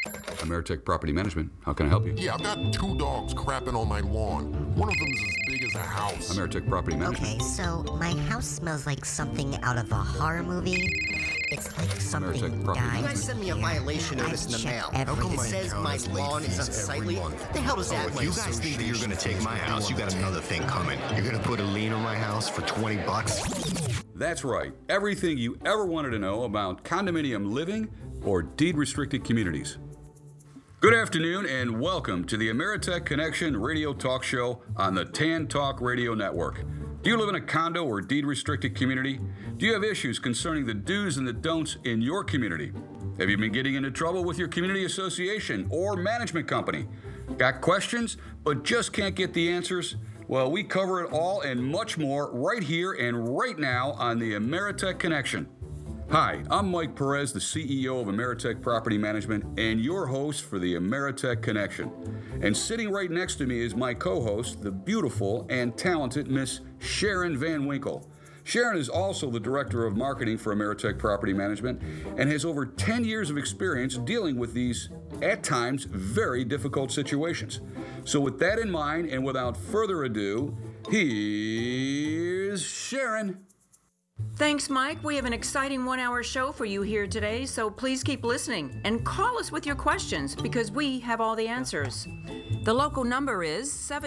Ameritech Property Management. How can I help you? Yeah, I've got 2 dogs crapping on my lawn. One of them's as big as a house. Ameritech Property Management. Okay, so my house smells like something out of a horror movie. It's like something Ameritech Property died. You guys sent me a violation I've notice in the checked mail. everything. It says my lawn is unsightly. What the hell does that mean? You guys think that you're gonna take my house? You got another thing coming. You're gonna put a lien on my house for $20? That's right. Everything you ever wanted to know about condominium living or deed-restricted communities. Good afternoon and welcome to the Ameritech Connection radio talk show on the Tan Talk Radio Network. Do you live in a condo or deed-restricted community? Do you have issues concerning the do's and the don'ts in your community? Have you been getting into trouble with your community association or management company? Got questions but just can't get the answers? Well, we cover it all and much more right here and right now on the Ameritech Connection. Hi, I'm Mike Perez, the CEO of Ameritech Property Management and your host for the Ameritech Connection. And sitting right next to me is my co-host, the beautiful and talented Miss Sharon Van Winkle. Sharon is also the Director of Marketing for Ameritech Property Management and has over 10 years of experience dealing with these, at times, very difficult situations. So with that in mind, and without further ado, here's Sharon. Thanks, Mike. We have an exciting 1-hour show for you here today, so please keep listening and call us with your questions because we have all the answers. The local number is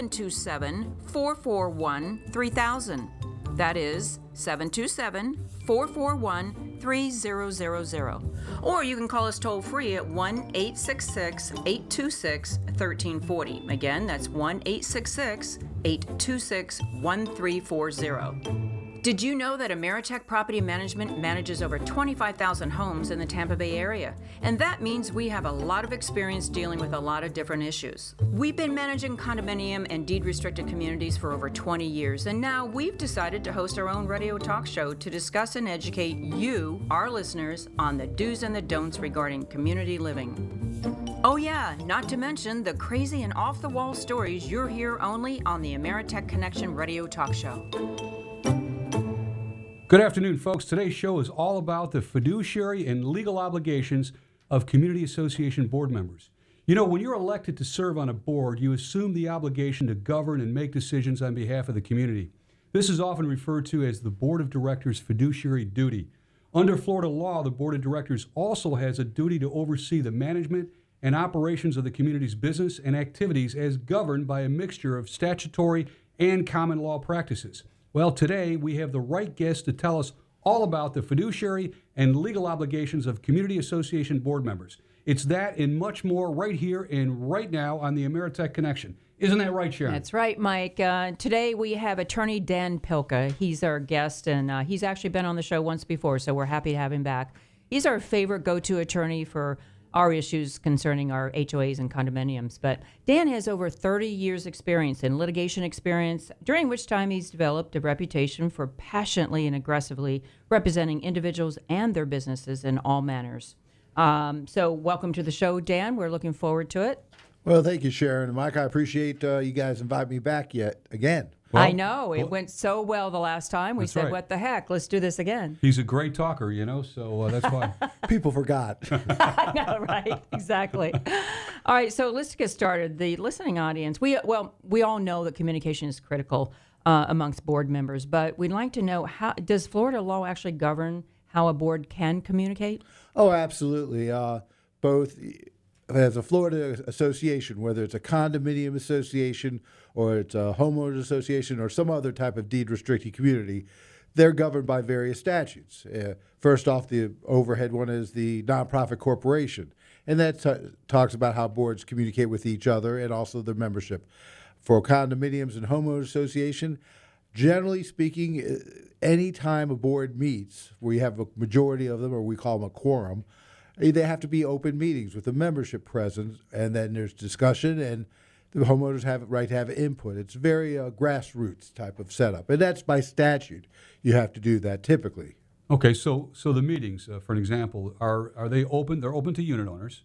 727-441-3000. That is 727-441-3000. Or you can call us toll-free at 1-866-826-1340. Again, that's 1-866-826-1340. Did you know that Ameritech Property Management manages over 25,000 homes in the Tampa Bay area? And that means we have a lot of experience dealing with a lot of different issues. We've been managing condominium and deed-restricted communities for over 20 years, and now we've decided to host our own radio talk show to discuss and educate you, our listeners, on the do's and the don'ts regarding community living. Oh yeah, not to mention the crazy and off-the-wall stories you'll hear only on the Ameritech Connection radio talk show. Good afternoon, folks. Today's show is all about the fiduciary and legal obligations of community association board members. You know, when you're elected to serve on a board, you assume the obligation to govern and make decisions on behalf of the community. This is often referred to as the Board of Directors' fiduciary duty. Under Florida law, the Board of Directors also has a duty to oversee the management and operations of the community's business and activities as governed by a mixture of statutory and common law practices. Well, today we have the right guest to tell us all about the fiduciary and legal obligations of community association board members. It's that and much more right here and right now on the Ameritech Connection. Isn't that right, Sharon? That's right, Mike. Today we have attorney Dan Pilka. He's our guest, and he's actually been on the show once before, so we're happy to have him back. He's our favorite go-to attorney for our issues concerning our HOAs and condominiums. But Dan has over 30 years experience in litigation experience, during which time he's developed a reputation for passionately and aggressively representing individuals and their businesses in all manners. So welcome to the show, Dan. We're looking forward to it. Well, thank you, Sharon. And Mike, I appreciate you guys inviting me back again. Well, I know. It went so well the last time. We said, right. What the heck? Let's do this again. He's a great talker, you know, so that's why. People forgot. I know, right? Exactly. All right, so let's get started. The listening audience, we all know that communication is critical amongst board members, but we'd like to know, how does Florida law actually govern how a board can communicate? Oh, absolutely. Both as a Florida association, whether it's a condominium association or it's a homeowners association or some other type of deed-restricted community, they're governed by various statutes. First off, the overhead one is the nonprofit corporation, and that talks about how boards communicate with each other and also their membership. For condominiums and homeowners association, generally speaking, any time a board meets, where you have a majority of them, or we call them a quorum, they have to be open meetings with the membership present, and then there's discussion, and the homeowners have the right to have input. It's very grassroots type of setup, and that's by statute. You have to do that typically. Okay, so the meetings, for an example, are they open? They're open to unit owners,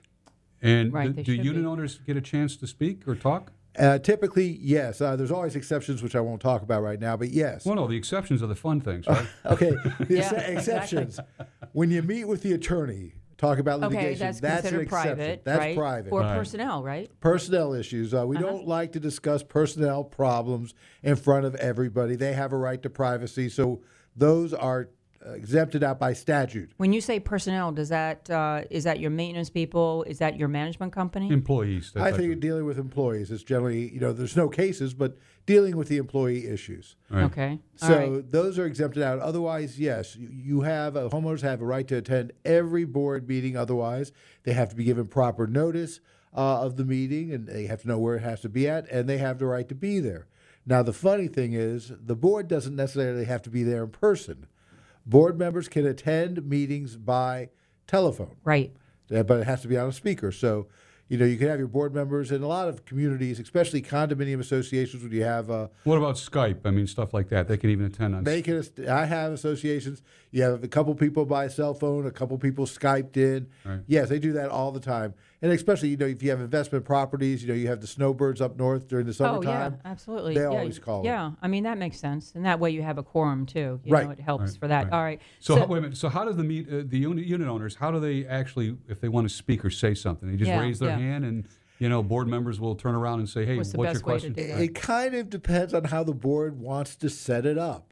and Right, do they should unit be. owners get a chance to speak or talk? Typically, yes. There's always exceptions, which I won't talk about right now, but yes. Well, no, the exceptions are the fun things, right? Okay, the Yeah, exceptions. When you meet with the attorney, talk about Okay, litigation. that's an considered exception. private, That's right? private. Or personnel, right? Personnel issues. We don't like to discuss personnel problems in front of everybody. They have a right to privacy, so those are exempted out by statute. When you say personnel, does that is that your maintenance people? Is that your management company? Employees. I think dealing with employees is generally, there's no cases, but dealing with the employee issues. Right. Okay. All So right. those are exempted out. Otherwise, yes, you have homeowners have a right to attend every board meeting. Otherwise, they have to be given proper notice of the meeting, and they have to know where it has to be at, and they have the right to be there. Now, the funny thing is, the board doesn't necessarily have to be there in person. Board members can attend meetings by telephone, Right. but it has to be on a speaker. So, you can have your board members in a lot of communities, especially condominium associations, when you have What about Skype? I mean, stuff like that. They can even attend on. I have associations. You have a couple people by cell phone, a couple people Skyped in. Right. Yes, they do that all the time. And especially, if you have investment properties, you have the snowbirds up north during the Oh summertime. yeah, absolutely. They yeah, always call them. Yeah, I mean that makes sense, and that way you have a quorum too. Right. It helps Right, for that. right. All right. So, wait a minute. So how does the unit owners? How do they actually, if they want to speak or say something, they just Yeah, raise their yeah. hand and board members will turn around and say, "Hey, What's the your best way to question?" do that? It kind of depends on how the board wants to set it up.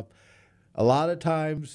A lot of times,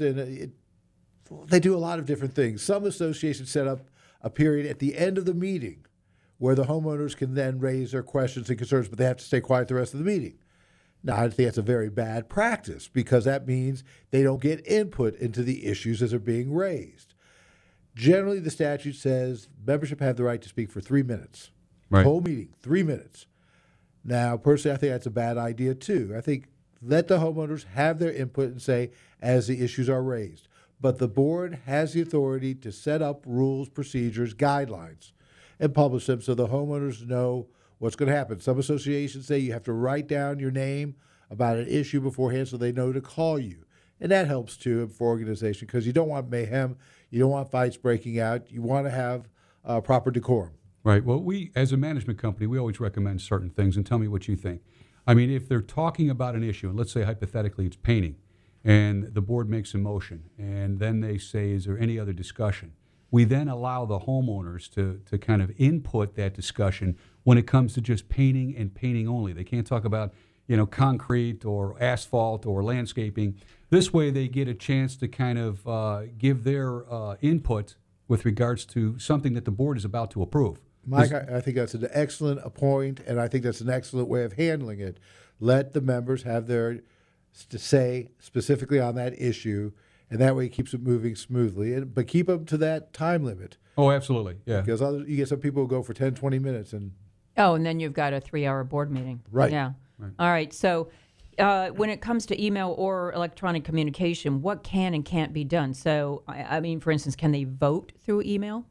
they do a lot of different things. Some associations set up a period at the end of the meeting where the homeowners can then raise their questions and concerns, but they have to stay quiet the rest of the meeting. Now, I think that's a very bad practice because that means they don't get input into the issues as they're being raised. Generally, the statute says membership have the right to speak for 3 minutes. Right. Whole meeting, 3 minutes. Now, personally, I think that's a bad idea, too. I think let the homeowners have their input and say as the issues are raised. But the board has the authority to set up rules, procedures, guidelines, and publish them so the homeowners know what's going to happen. Some associations say you have to write down your name about an issue beforehand so they know to call you. And that helps, too, for organization because you don't want mayhem. You don't want fights breaking out. You want to have proper decorum. Right. Well, we, as a management company, we always recommend certain things, and tell me what you think. I mean, if they're talking about an issue, and let's say hypothetically it's painting, and the board makes a motion, and then they say, is there any other discussion? We then allow the homeowners to kind of input that discussion when it comes to just painting and painting only. They can't talk about, concrete or asphalt or landscaping. This way they get a chance to kind of give their input with regards to something that the board is about to approve. Mike, I think that's an excellent point, and I think that's an excellent way of handling it. Let the members have their to say specifically on that issue, and that way it keeps it moving smoothly. But keep them to that time limit. Oh, absolutely, yeah. Because you get some people who go for 10, 20 minutes. And then you've got a 3-hour board meeting. Right. Yeah. Right. All right. So when it comes to email or electronic communication, what can and can't be done? So, I mean, for instance, can they vote through email?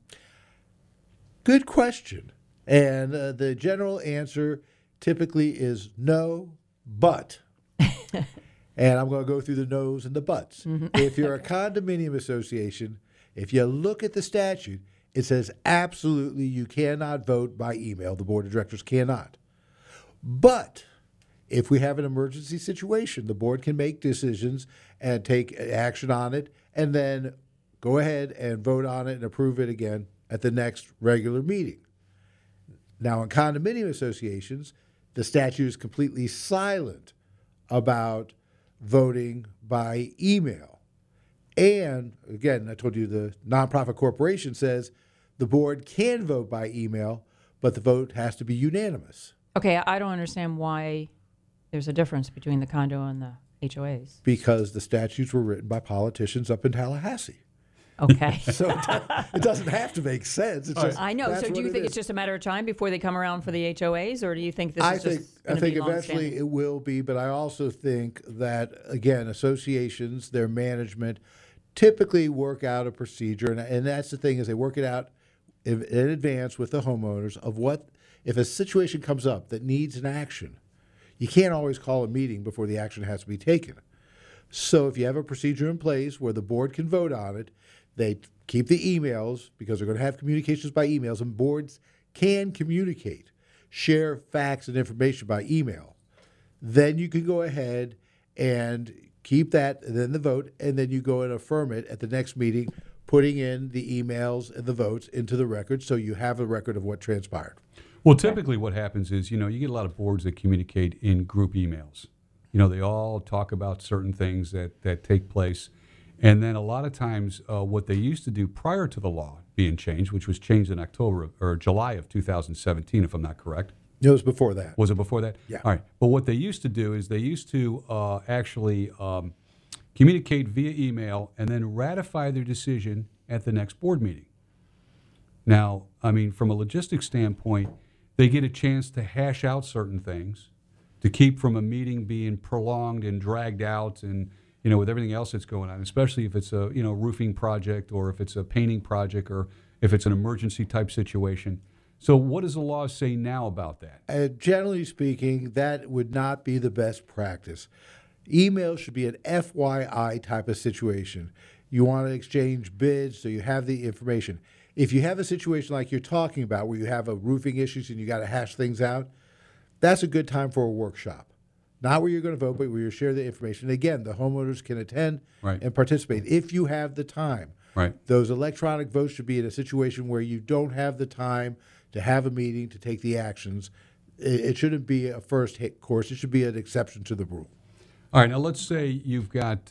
Good question. And the general answer typically is no, but. And I'm going to go through the no's and the buts. If you're a condominium association, if you look at the statute, it says absolutely you cannot vote by email. The board of directors cannot. But if we have an emergency situation, the board can make decisions and take action on it and then go ahead and vote on it and approve it again at the next regular meeting. Now, in condominium associations, the statute is completely silent about voting by email. And again, I told you the nonprofit corporation says the board can vote by email, but the vote has to be unanimous. Okay, I don't understand why there's a difference between the condo and the HOAs. Because the statutes were written by politicians up in Tallahassee. Okay. So it doesn't have to make sense. It's just, I know. that's So do you what think it it's is. just a matter of time before they come around for the HOAs, or do you think this I is think just going to be eventually long-standing? it will be, but I also think that again, associations, their management, typically work out a procedure, and that's the thing is they work it out in advance with the homeowners of what if a situation comes up that needs an action. You can't always call a meeting before the action has to be taken. So if you have a procedure in place where the board can vote on it, they keep the emails because they're going to have communications by emails, and boards can communicate, share facts and information by email. Then you can go ahead and keep that, and then the vote, and then you go and affirm it at the next meeting putting in the emails and the votes into the record so you have a record of what transpired. Well, typically what happens is, you get a lot of boards that communicate in group emails. They all talk about certain things that take place. And then a lot of times what they used to do prior to the law being changed, which was changed in July of 2017, if I'm not correct. It was before that. Was it before that? Yeah. All right. But what they used to do is they used to actually communicate via email and then ratify their decision at the next board meeting. Now, I mean, from a logistics standpoint, they get a chance to hash out certain things, to keep from a meeting being prolonged and dragged out and, with everything else that's going on, especially if it's a, roofing project or if it's a painting project or if it's an emergency type situation. So what does the law say now about that? Generally speaking, that would not be the best practice. Email should be an FYI type of situation. You want to exchange bids so you have the information. If you have a situation like you're talking about where you have a roofing issues and you got to hash things out, that's a good time for a workshop. Not where you're going to vote, but where you share the information. Again, the homeowners can attend and participate if you have the time. Right. Those electronic votes should be in a situation where you don't have the time to have a meeting to take the actions. It shouldn't be a first hit course. It should be an exception to the rule. All right, now let's say you've got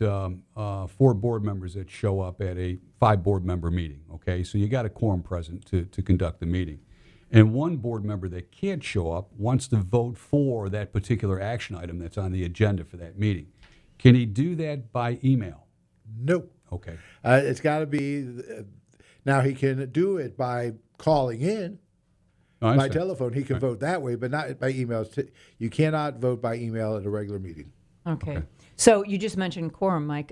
4 board members that show up at a 5-board-member meeting, okay? So you got a quorum present to conduct the meeting. And one board member that can't show up wants to vote for that particular action item that's on the agenda for that meeting. Can he do that by email? No. Okay. It's got to be now he can do it by calling in. By telephone, he can vote that way, but not by email. You cannot vote by email at a regular meeting. Okay. So you just mentioned quorum, Mike.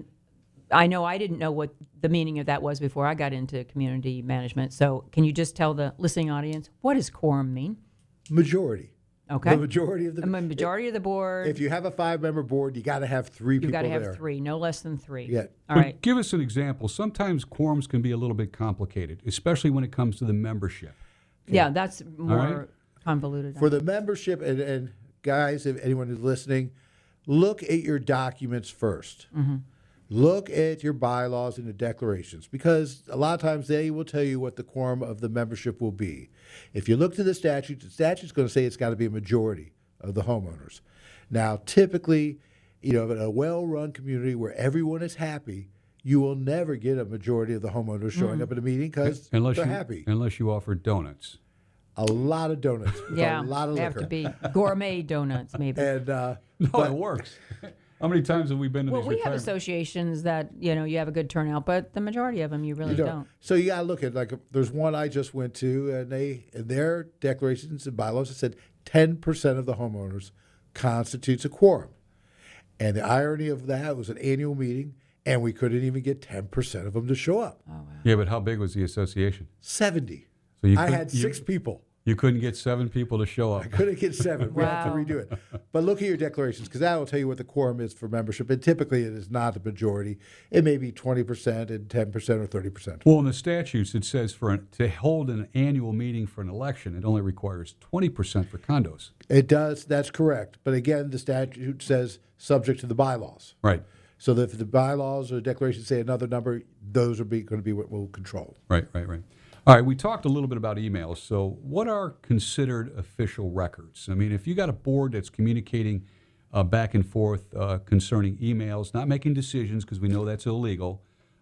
I know I didn't know what the meaning of that was before I got into community management. So can you just tell the listening audience, what does quorum mean? Majority. Okay. The majority of the majority of the board. If you have a 5-member board, you got to have 3 people there. You got to have 3, no less than 3. Yeah. All But right. give us an example. Sometimes quorums can be a little bit complicated, especially when it comes to the membership. Yeah, that's more right. convoluted. For the membership, and guys, if anyone is listening, look at your documents first. Mm-hmm. Look at your bylaws and the declarations, because a lot of times they will tell you what the quorum of the membership will be. If you look to the statute's going to say it's got to be a majority of the homeowners. Now, typically, in a well-run community where everyone is happy, you will never get a majority of the homeowners showing up at a meeting because they're happy. Unless you offer donuts. A lot of donuts. With yeah, a lot of they liquor. have to be gourmet donuts, maybe. And No, it works. How many times have we been to Well, these we have retirement? associations that, you have a good turnout, but the majority of them you really don't. So you got to look at, there's one I just went to, and in their declarations and bylaws, it said 10% of the homeowners constitutes a quorum. And the irony of that was an annual meeting, and we couldn't even get 10% of them to show up. Oh, wow. Yeah, but how big was the association? 70. So I had 6 people. You couldn't get 7 people to show up. I couldn't get 7. We have to Wow. redo it. But look at your declarations, because that will tell you what the quorum is for membership. And typically it is not the majority. It may be 20% and 10% or 30%. Well, in the statutes, it says to hold an annual meeting for an election, it only requires 20% for condos. It does. That's correct. But again, the statute says subject to the bylaws. Right, So that if the bylaws or declarations say another number, those are going to be what will control. right. All right, we talked a little bit about emails. So what are considered official records? I mean, if you got a board that's communicating back and forth concerning emails, not making decisions because we know that's illegal,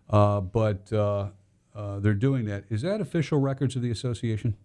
but they're doing that, is that official records of the association?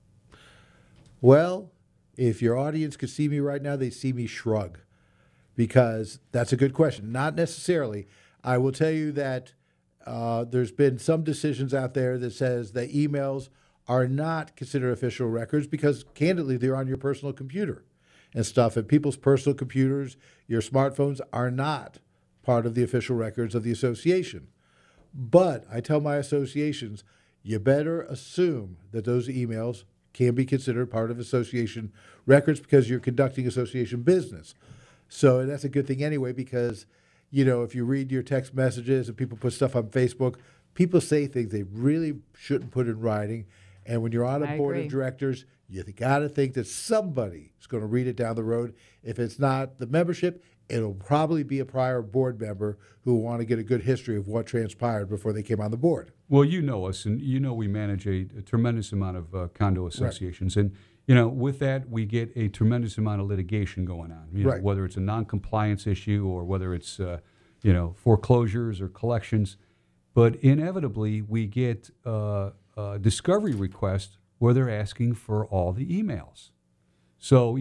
Well, if your audience could see me right now, they see me shrug, because that's a good question. Not necessarily. I will tell you that there's been some decisions out there that says that emails are not considered official records because, candidly, they're on your personal computer and stuff. And people's personal computers, your smartphones, are not part of the official records of the association. But I tell my associations, you better assume that those emails can be considered part of association records because you're conducting association business. So that's a good thing anyway, because if you read your text messages and people put stuff on Facebook, people say things they really shouldn't put in writing. And when you're on a board of directors, you got to think that somebody is going to read it down the road. If it's not the membership, it'll probably be a prior board member who will want to get a good history of what transpired before they came on the board. Well, you know us, and you know we manage a tremendous amount of condo associations, and with that we get a tremendous amount of litigation going on. Right. Whether it's a non-compliance issue or whether it's foreclosures or collections, but inevitably we get discovery requests where they're asking for all the emails. So,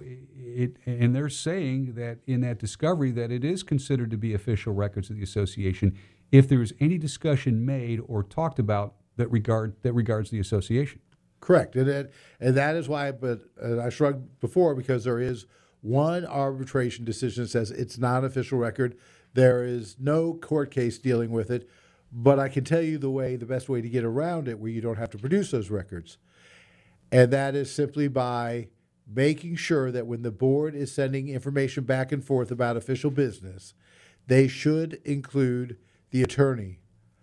and they're saying that in that discovery that it is considered to be official records of the association if there is any discussion made or talked about that regards the association. Correct. And that is why, and I shrugged before, because there is one arbitration decision that says it's not an official record. There is no court case dealing with it. But I can tell you the best way to get around it where you don't have to produce those records. And that is simply by making sure that when the board is sending information back and forth about official business, they should include the attorney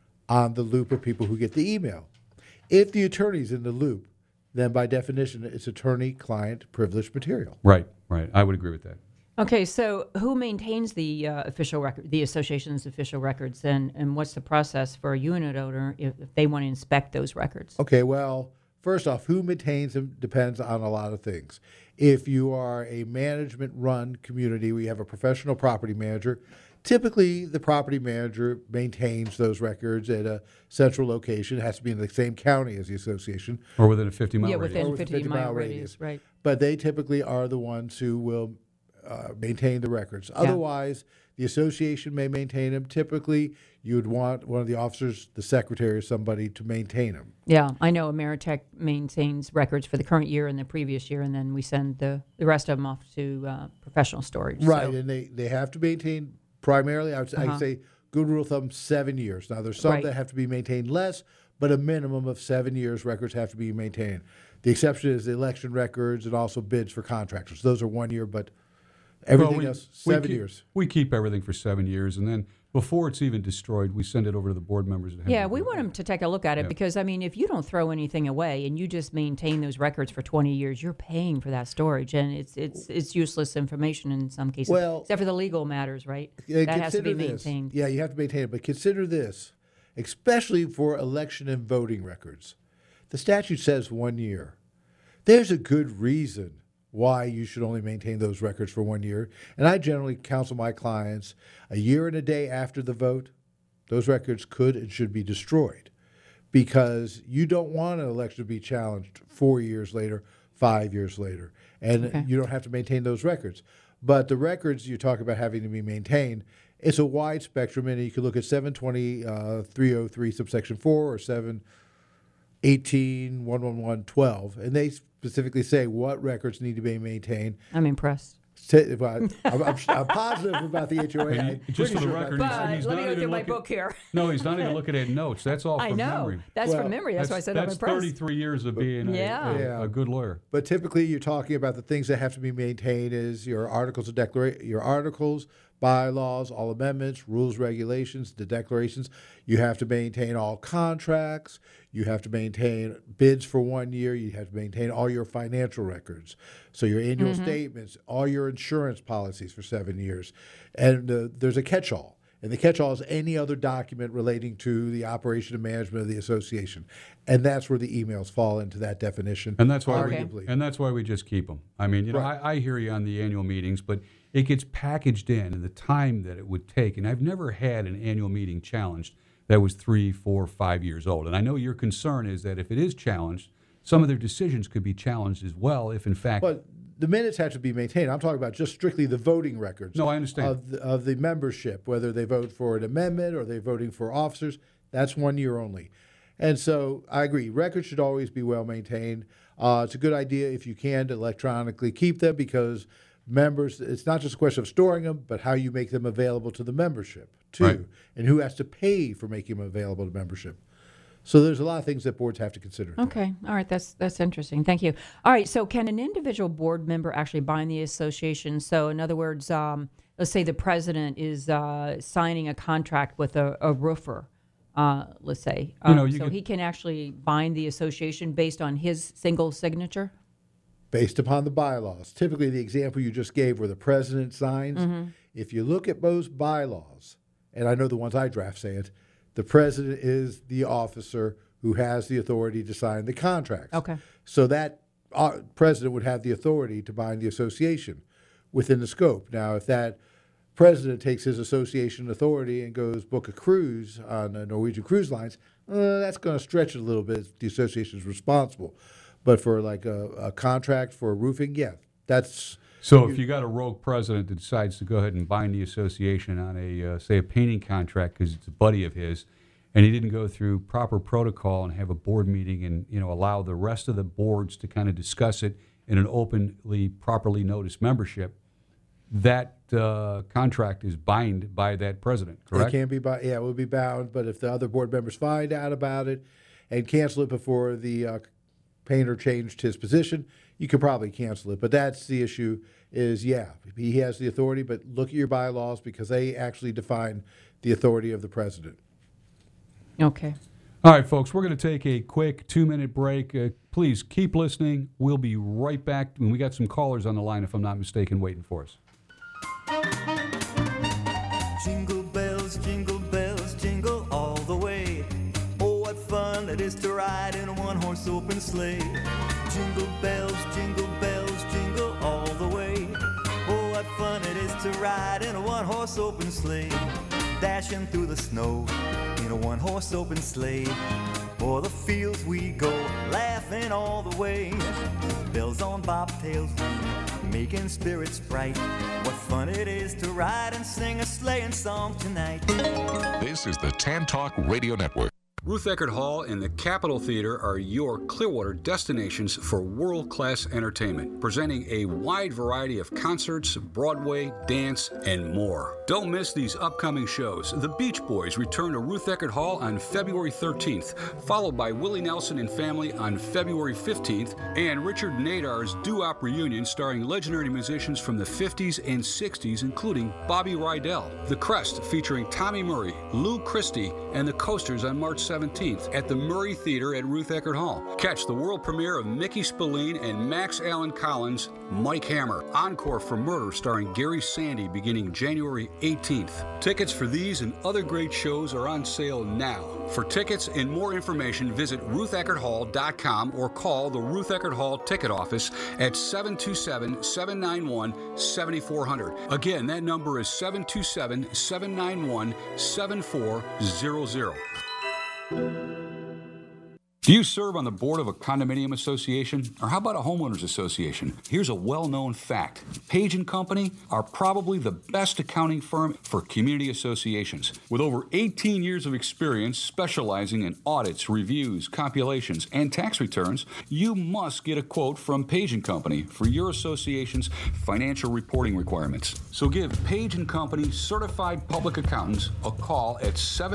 on the loop of people who get the email. If the attorney's in the loop, then by definition, it's attorney-client privileged material. Right. I would agree with that. Okay, so who maintains the official record, the association's official records, and what's the process for a unit owner if they want to inspect those records? Okay, well, first off, who maintains them depends on a lot of things. If you are a management-run community where you have a professional property manager, typically the property manager maintains those records at a central location. It has to be in the same county as the association. Or within a 50-mile radius. Within 50-mile radius, right. But they typically are the ones who will maintain the records. Otherwise, the association may maintain them. Typically, you would want one of the officers, the secretary, or somebody to maintain them. Yeah, I know Ameritech maintains records for the current year and the previous year, and then we send the rest of them off to professional storage. Right, So, and they have to maintain primarily, I'd say, good rule of thumb, 7 years. Now, there's some that have to be maintained less, but a minimum of 7 years records have to be maintained. The exception is the election records and also bids for contractors. Those are 1 year, but everything else, 7 years. We keep everything for 7 years, and then before it's even destroyed, we send it over to the board members. Yeah, we want them to take a look at it because, I mean, if you don't throw anything away and you just maintain those records for 20 years, you're paying for that storage, and it's useless information in some cases, except for the legal matters, right? That has to be maintained. Yeah, you have to maintain it, but consider this, especially for election and voting records. The statute says 1 year. There's a good reason why you should only maintain those records for 1 year. And I generally counsel my clients a year and a day after the vote, those records could and should be destroyed because you don't want an election to be challenged 4 years later, 5 years later, and you don't have to maintain those records. But the records you talk about having to be maintained, it's a wide spectrum, and you can look at 720-303 subsection 4 or 718-111-12, and they specifically say what records need to be maintained. I'm impressed. I'm positive about the HOA. Just for the record, he's let not me go even through my looking. book here. No, he's not even looking at notes. That's all from memory. That's from memory. That's why I said I'm impressed. That's 33 years of being a good lawyer. But typically, you're talking about the things that have to be maintained is your articles of declaration, your articles, bylaws, all amendments, rules, regulations, the declarations. You have to maintain all contracts. You have to maintain bids for 1 year. You have to maintain all your financial records. So your annual statements, all your insurance policies for 7 years. And there's a catch-all. And the catch-all is any other document relating to the operation and management of the association. And that's where the emails fall into that definition, and that's why arguably. And that's why we just keep them. I mean, I hear you on the annual meetings, but it gets packaged in and the time that it would take. And I've never had an annual meeting challenged that was 3, 4, 5 years old. And I know your concern is that if it is challenged, some of their decisions could be challenged as well if, in fact... But the minutes have to be maintained. I'm talking about just strictly the voting records. No, I understand. Of the membership, whether they vote for an amendment or they're voting for officers, that's 1 year only. And so I agree. Records should always be well maintained. It's a good idea if you can to electronically keep them because members, it's not just a question of storing them, but how you make them available to the membership too, and who has to pay for making them available to membership. So there's a lot of things that boards have to consider. Okay. All right. That's interesting. Thank you. All right. So can an individual board member actually bind the association? So in other words, let's say the president is signing a contract with a roofer, let's say. He can actually bind the association based on his single signature? Based upon the bylaws. Typically, the example you just gave where the president signs, if you look at most bylaws, and I know the ones I draft say it, the president is the officer who has the authority to sign the contracts. Okay. So that president would have the authority to bind the association within the scope. Now, if that president takes his association authority and goes book a cruise on Norwegian Cruise Lines, that's going to stretch it a little bit. The association is responsible. But for like a contract for roofing, yeah, that's... So if you got a rogue president that decides to go ahead and bind the association on say a painting contract because it's a buddy of his, and he didn't go through proper protocol and have a board meeting and allow the rest of the boards to kind of discuss it in an openly, properly noticed membership, that contract is bound by that president, correct? It can be it will be bound. But if the other board members find out about it and cancel it before the painter changed his position, you could probably cancel it. But that's the issue is, he has the authority, but look at your bylaws because they actually define the authority of the president. Okay. All right, folks, we're going to take a quick 2-minute break. Please keep listening. We'll be right back. And we got some callers on the line, if I'm not mistaken, waiting for us. Jingle bells, jingle all the way. Oh, what fun it is to ride in a one-horse open sleigh. Jingle bells, jingle all the way. Oh, what fun it is to ride in a one-horse open sleigh. Dashing through the snow in a one-horse open sleigh. O'er the fields we go, laughing all the way. Bells on bobtails ring, making spirits bright. What fun it is to ride and sing a sleighing song tonight. This is the Tan Talk Radio Network. Ruth Eckerd Hall and the Capitol Theater are your Clearwater destinations for world-class entertainment, presenting a wide variety of concerts, Broadway, dance, and more. Don't miss these upcoming shows. The Beach Boys return to Ruth Eckerd Hall on February 13th, followed by Willie Nelson and Family on February 15th, and Richard Nadar's doo-wop reunion starring legendary musicians from the 50s and 60s, including Bobby Rydell. The Crest featuring Tommy Murray, Lou Christie, and the Coasters on March 17th at the Murray Theater at Ruth Eckerd Hall. Catch the world premiere of Mickey Spillane and Max Allan Collins' Mike Hammer. Encore for Murder starring Gary Sandy beginning January 18th. Tickets for these and other great shows are on sale now. For tickets and more information, visit rutheckerdhall.com or call the Ruth Eckerd Hall ticket office at 727-791-7400. Again, that number is 727-791-7400. Do you serve on the board of a condominium association? Or how about a homeowners association? Here's a well-known fact. Page & Company are probably the best accounting firm for community associations. With over 18 years of experience specializing in audits, reviews, compilations, and tax returns, you must get a quote from Page & Company for your association's financial reporting requirements. So give Page & Company certified public accountants a call at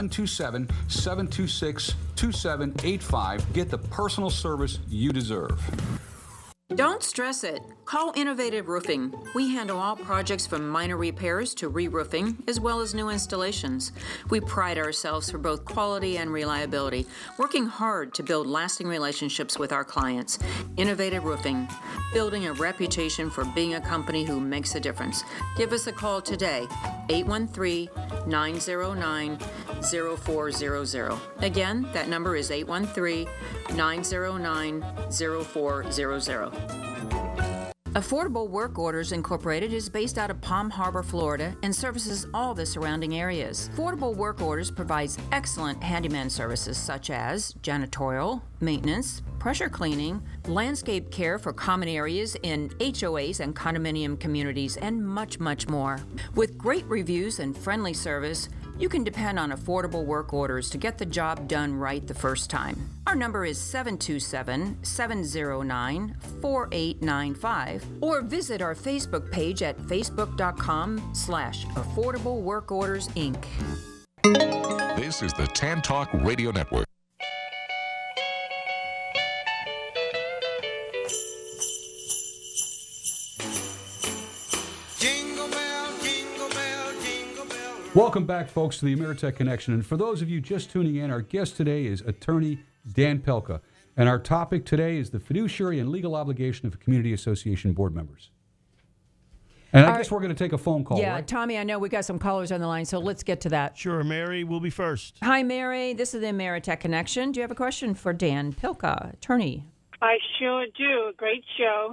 727-726-2785. Get the personal service you deserve. Don't stress it. Call Innovative Roofing. We handle all projects from minor repairs to re-roofing, as well as new installations. We pride ourselves for both quality and reliability, working hard to build lasting relationships with our clients. Innovative Roofing, building a reputation for being a company who makes a difference. Give us a call today, 813-909-0400. Again, that number is 813-909-0400. Affordable Work Orders Incorporated is based out of Palm Harbor, Florida, and services all the surrounding areas. Affordable Work Orders provides excellent handyman services such as janitorial, maintenance, pressure cleaning, landscape care for common areas in HOAs and condominium communities, and much, much more. With great reviews and friendly service, you can depend on Affordable Work Orders to get the job done right the first time. Our number is 727-709-4895, or visit our Facebook page at facebook.com/Affordable Work Orders Inc. This is the Tan Talk Radio Network. Welcome back, folks, to the Ameritech Connection. And for those of you just tuning in, our guest today is attorney Dan Pelka. And our topic today is the fiduciary and legal obligation of community association board members. And I guess we're going to take a phone call, Yeah, right? Tommy, I know we got some callers on the line, so let's get to that. Sure, Mary will be first. Hi, Mary. This is the Ameritech Connection. Do you have a question for Dan Pilka, attorney? I sure do. A great show.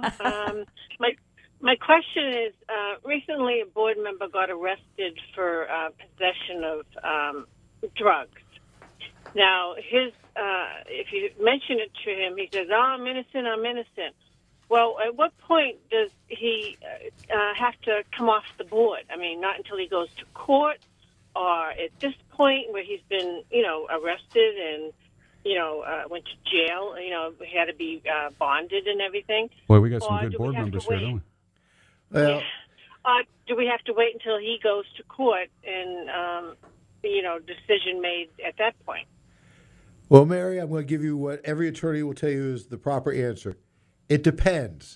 My question is, recently a board member got arrested for possession of drugs. Now, if you mention it to him, he says, "Oh, I'm innocent, I'm innocent." Well, at what point does he have to come off the board? I mean, not until he goes to court, or at this point where he's been, arrested and, went to jail, he had to be bonded and everything. Boy, we got some Or good do board we have members to here, wait? don't we? Well, Do we have to wait until he goes to court and, decision made at that point? well, Mary, I'm going to give you what every attorney will tell you is the proper answer. It depends.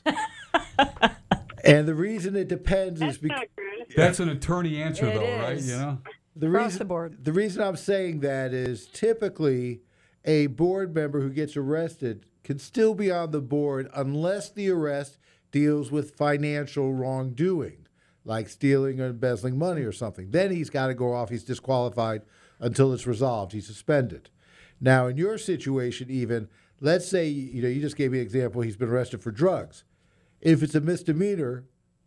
And the reason it depends is because That's an attorney answer, It though, right? is. the Across reason the board. the reason I'm saying that is typically a board member who gets arrested can still be on the board unless the arrest deals with financial wrongdoing, like stealing or embezzling money or something. Then he's got to go off. He's disqualified until it's resolved. He's suspended. Now, in your situation, even, let's say, you just gave me an example, he's been arrested for drugs. If it's a misdemeanor,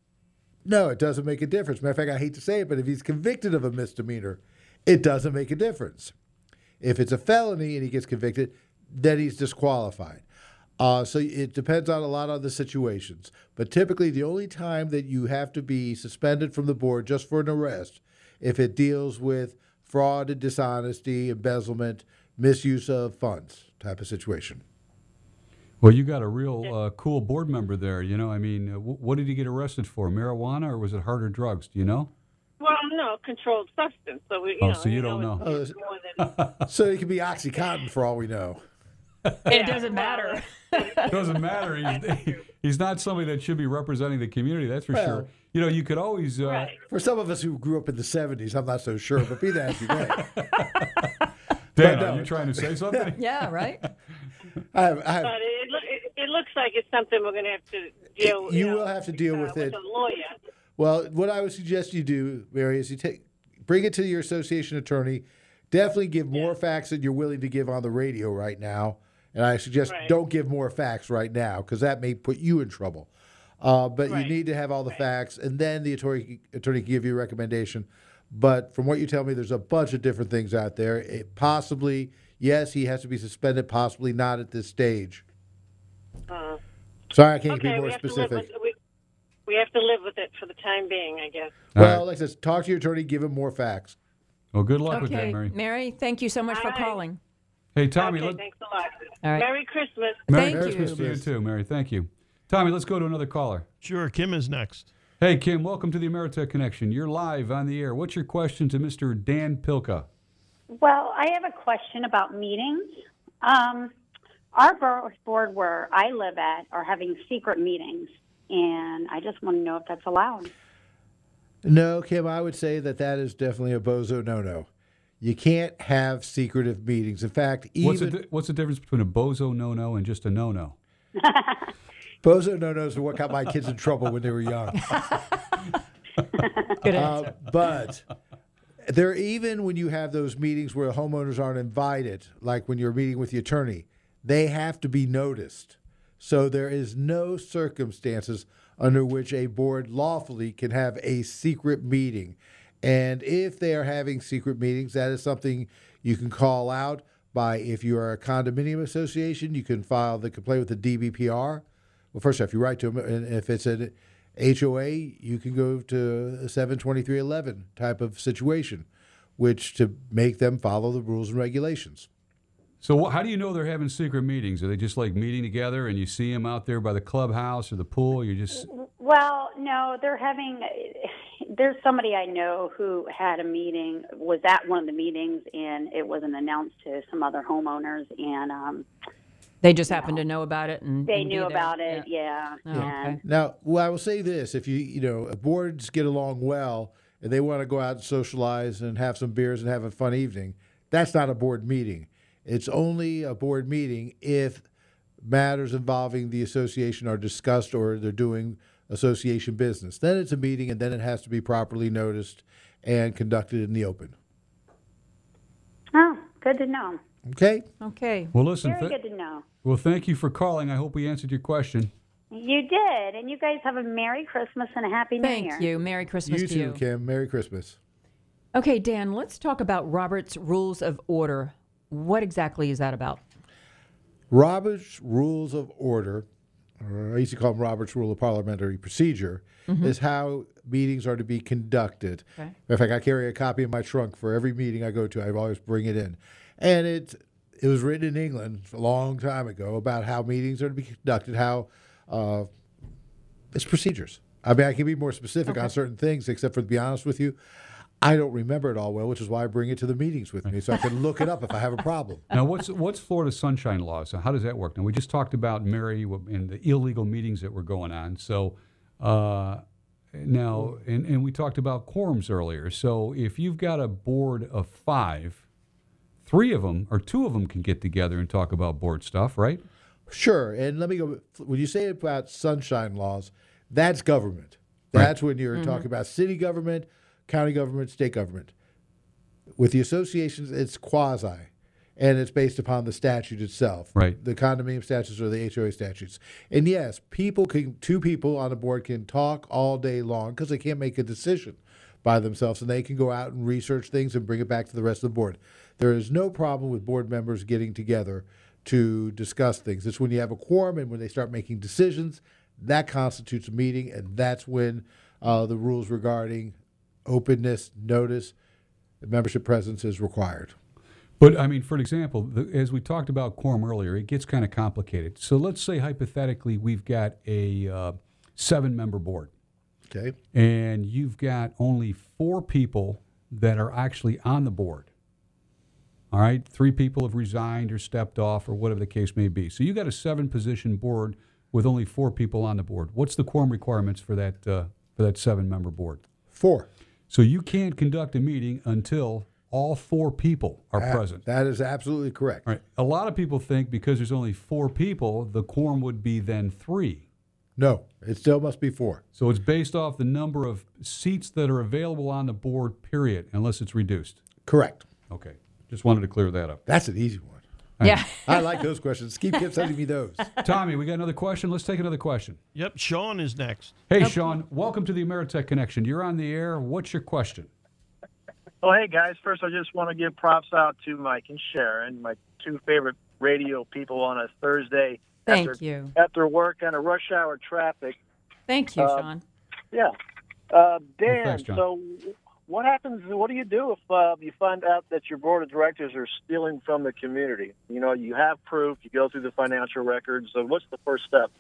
no, it doesn't make a difference. Matter of fact, I hate to say it, but if he's convicted of a misdemeanor, it doesn't make a difference. If it's a felony and he gets convicted, then he's disqualified. So it depends on a lot of the situations. But typically, the only time that you have to be suspended from the board just for an arrest, if it deals with fraud and dishonesty, embezzlement, misuse of funds type of situation. Well, you got a real cool board member there. I mean, what did he get arrested for? Marijuana, or was it harder drugs? Do you know? Well, no, controlled substance. So so you don't know. It's more than, So it could be OxyContin for all we know. It doesn't matter. Doesn't matter. He's not somebody that should be representing the community, that's for sure. You could always... For some of us who grew up in the 70s, I'm not so sure, but be that as you may. Dan, no. are you trying to say something? Yeah, right? I have, but it looks like it's something we're going to have to deal. You will have to deal with it. A lawyer. Well, what I would suggest you do, Mary, is bring it to your association attorney. Definitely give more facts than you're willing to give on the radio right now. And I suggest don't give more facts right now because that may put you in trouble. But you need to have all the facts, and then the attorney can give you a recommendation. But from what you tell me, there's a bunch of different things out there. Possibly, yes, he has to be suspended. Possibly not at this stage. Sorry, I can't be more specific. We have to live with it for the time being, I guess. Well, like I said, talk to your attorney. Give him more facts. Well, good luck with that, Okay, Mary. Mary, thank you so much for calling. Hey, Tommy. Okay, thanks a lot. All right. Merry Christmas. Merry Thank Christmas you. to you, too, Mary. Thank you. Tommy, let's go to another caller. Sure, Kim is next. Hey, Kim, welcome to the Ameritech Connection. You're live on the air. What's your question to Mr. Dan Pilka? Well, I have a question about meetings. Our board where I live at are having secret meetings, and I just want to know if that's allowed. No, Kim, I would say that is definitely a bozo no-no. You can't have secretive meetings. In fact, even... What's the difference between a bozo no-no and just a no-no? Bozo no-nos are what got my kids in trouble when they were young. Good answer. But there, even when you have those meetings where homeowners aren't invited, like when you're meeting with the attorney, they have to be noticed. So there is no circumstances under which a board lawfully can have a secret meeting. And if they are having secret meetings, that is something you can call out by, if you are a condominium association, you can file the complaint with the DBPR. Well, first off, you write to them, and if it's an HOA, you can go to a 72311 type of situation, which to make them follow the rules and regulations. So how do you know they're having secret meetings? Are they just like meeting together and you see them out there by the clubhouse or the pool? You just... Well, no, there's somebody I know who had a meeting, was at one of the meetings, and it wasn't announced to some other homeowners, and they just happened to know about it, and they and be knew there. about it. Yeah. Oh, okay. Now, well, I will say this: if boards get along well and they want to go out and socialize and have some beers and have a fun evening, that's not a board meeting. It's only a board meeting if matters involving the association are discussed or they're doing association business. Then it's a meeting, and then it has to be properly noticed and conducted in the open. Oh, good to know. Okay? Okay. Well, listen. Very good to know. Well, thank you for calling. I hope we answered your question. You did, and you guys have a Merry Christmas and a Happy New Year. Thank you. Merry Christmas You to too, you. Kim. Merry Christmas. Okay, Dan, let's talk about Robert's Rules of Order. What exactly is that about? Robert's Rules of Order, or I used to call them Robert's Rule of Parliamentary Procedure, is how meetings are to be conducted. Okay. In fact, I carry a copy in my trunk for every meeting I go to. I always bring it in. And it was written in England a long time ago about how meetings are to be conducted, how it's procedures. I mean, I can be more specific on certain things, except for, to be honest with you, I don't remember it all well, which is why I bring it to the meetings with me, so I can look it up if I have a problem. Now, what's Florida sunshine law? So how does that work? Now, we just talked about Mary and the illegal meetings that were going on. So now, and we talked about quorums earlier. So if you've got a board of 5, 3 of them or 2 of them can get together and talk about board stuff, right? Sure. And let me go. When you say about sunshine laws, that's government. That's when you're talking about city government, county government, state government. With the associations, it's quasi, and it's based upon the statute itself. Right. The condominium statutes or the HOA statutes. And yes, 2 people on a board can talk all day long because they can't make a decision by themselves, and they can go out and research things and bring it back to the rest of the board. There is no problem with board members getting together to discuss things. It's when you have a quorum and when they start making decisions, that constitutes a meeting, and that's when the rules regarding openness, notice, membership presence is required. But, I mean, for example, as we talked about quorum earlier, it gets kind of complicated. So let's say, hypothetically, we've got a 7-member board. Okay. And you've got only 4 people that are actually on the board. All right? 3 people have resigned or stepped off or whatever the case may be. So you got a 7-position board with only 4 people on the board. What's the quorum requirements for that 7-member board? 4. So you can't conduct a meeting until all 4 people are present. That is absolutely correct. All right. A lot of people think because there's only 4 people, the quorum would be then 3. No, it still must be 4. So it's based off the number of seats that are available on the board, period, unless it's reduced. Correct. Okay. Just wanted to clear that up. That's an easy one. Yeah. I like those questions. Keep sending me those. Tommy, we got another question. Let's take another question. Yep, Sean is next. Hey, Sean, welcome to the Ameritech Connection. You're on the air. What's your question? Oh, hey, guys. First, I just want to give props out to Mike and Sharon, my 2 favorite radio people on a Thursday. Thank you. After work on a rush hour traffic. Thank you, Sean. Yeah. Dan, thanks, John. so what happens, what do you do if you find out that your board of directors are stealing from the community? You know, you have proof, you go through the financial records, so what's the first step?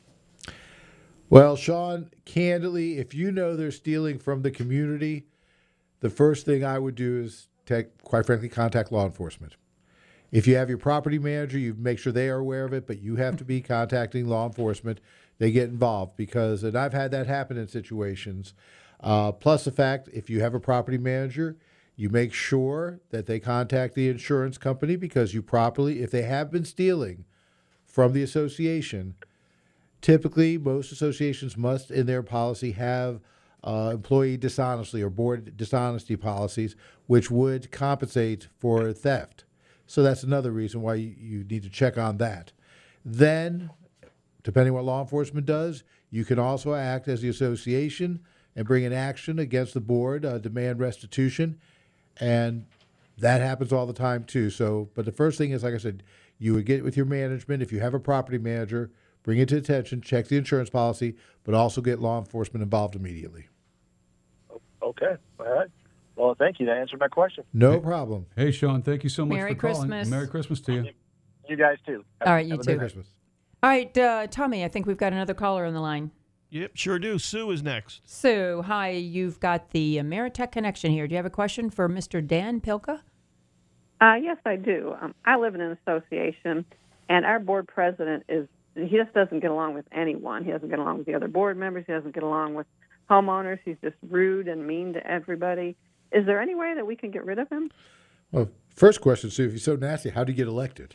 Well, Sean, candidly, if you know they're stealing from the community, the first thing I would do is, quite frankly, contact law enforcement. If you have your property manager, you make sure they are aware of it, but you have to be contacting law enforcement. They get involved because, and I've had that happen in situations. Plus the fact, if you have a property manager, you make sure that they contact the insurance company because you properly, if they have been stealing from the association, typically most associations must in their policy have employee dishonesty or board dishonesty policies, which would compensate for theft. So that's another reason why you need to check on that. Then, depending on what law enforcement does, you can also act as the association and bring an action against the board, demand restitution, and that happens all the time too. So, but the first thing is, like I said, you would get with your management. If you have a property manager, bring it to attention, check the insurance policy, but also get law enforcement involved immediately. Okay. All right. Well, thank you. That answered my question. No problem. Hey, Sean, thank you so much Merry for calling. Christmas. Merry Christmas to you. You guys too. All right, you Have a too. good night. Christmas. All right, Tommy, I think we've got another caller on the line. Yep, sure do. Sue is next. Sue, hi. You've got the Ameritech Connection here. Do you have a question for Mr. Dan Pilka? Yes, I do. I live in an association, and our board president he just doesn't get along with anyone. He doesn't get along with the other board members. He doesn't get along with homeowners. He's just rude and mean to everybody. Is there any way that we can get rid of him? Well, First question, Sue, if you're so nasty, how do you get elected?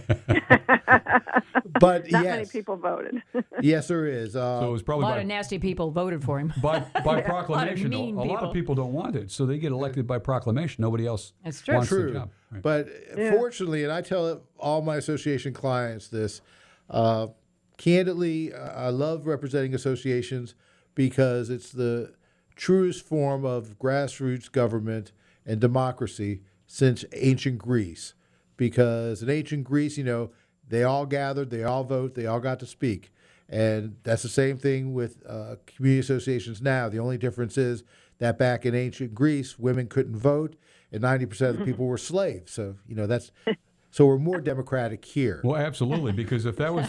But Not yes. many people voted. Yes, there is. So it was A probably lot of nasty people voted for him. by proclamation. A lot of mean A lot of people don't want it, so they get elected by proclamation. Nobody else That's true. wants the True. job. Right. But fortunately, and I tell all my association clients this, candidly, I love representing associations because it's the truest form of grassroots government and democracy since ancient Greece. Because in ancient Greece, they all gathered, they all vote, they all got to speak. And that's the same thing with community associations now. The only difference is that back in ancient Greece, women couldn't vote, and 90% of the people were slaves. So, so we're more democratic here. Well, absolutely, because if that was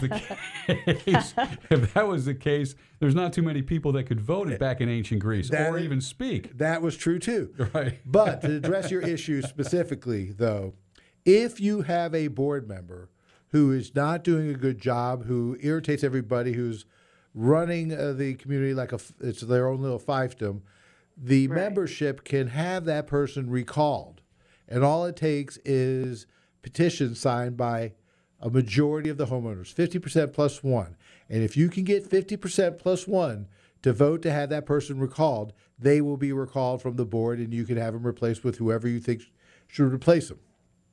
the case, there's not too many people that could vote back in ancient Greece or even speak. That was true too. Right. But to address your issue specifically, though, if you have a board member who is not doing a good job, who irritates everybody, who's running the community like it's their own little fiefdom, the membership can have that person recalled. And all it takes is petition signed by a majority of the homeowners, 50% plus one. And if you can get 50% plus one to vote to have that person recalled, they will be recalled from the board, and you can have them replaced with whoever you think should replace them.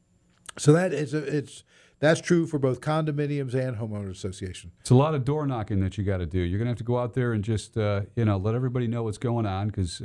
So that's true for both condominiums and homeowners association. It's a lot of door knocking that you got to do. You're going to have to go out there and just let everybody know what's going on.